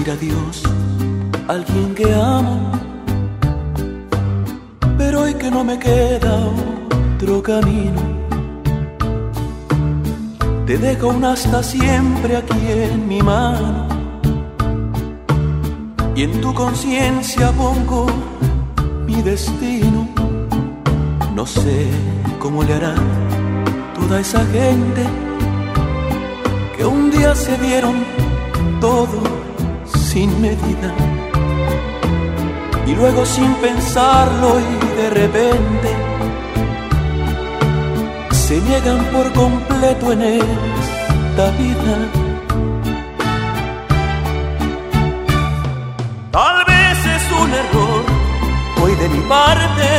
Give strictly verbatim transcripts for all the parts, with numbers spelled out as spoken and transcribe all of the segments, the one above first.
decir adiós a alguien que amo, pero hoy que no me queda otro camino, te dejo un hasta siempre aquí en mi mano, y en tu conciencia pongo mi destino. No sé cómo le hará toda esa gente que un día se dieron todo sin medida, y luego sin pensarlo y de repente se niegan por completo en esta vida. Tal vez es un error hoy de mi parte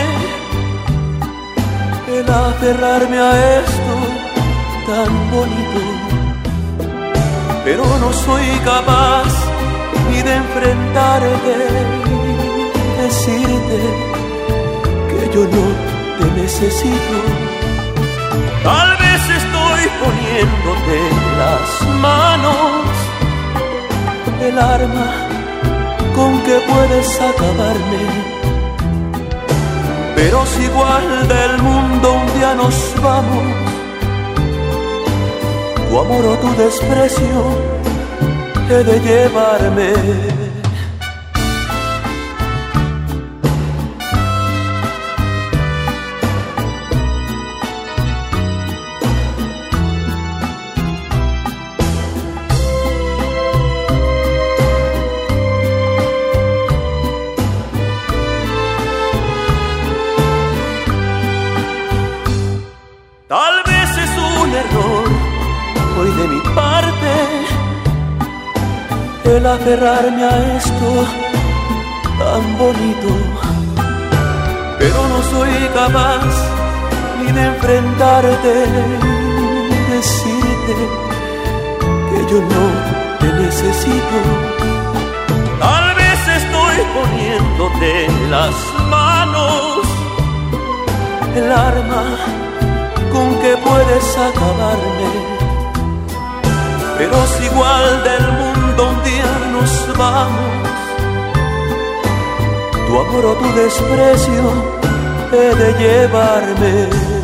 el aferrarme a esto tan bonito, pero no soy capaz ni de enfrentarte y decirte que yo no te necesito. Tal vez estoy poniéndote en las manos el arma con que puedes acabarme, pero si igual del mundo un día nos vamos, tu amor o tu desprecio he de llevarme. Tal vez es un error hoy de mi parte el aferrarme a esto tan bonito, pero no soy capaz ni de enfrentarte y decirte que yo no te necesito. Tal vez estoy poniéndote en las manos el arma con que puedes acabarme, pero si igual del mundo un día nos vamos, tu amor o tu desprecio he de llevarme.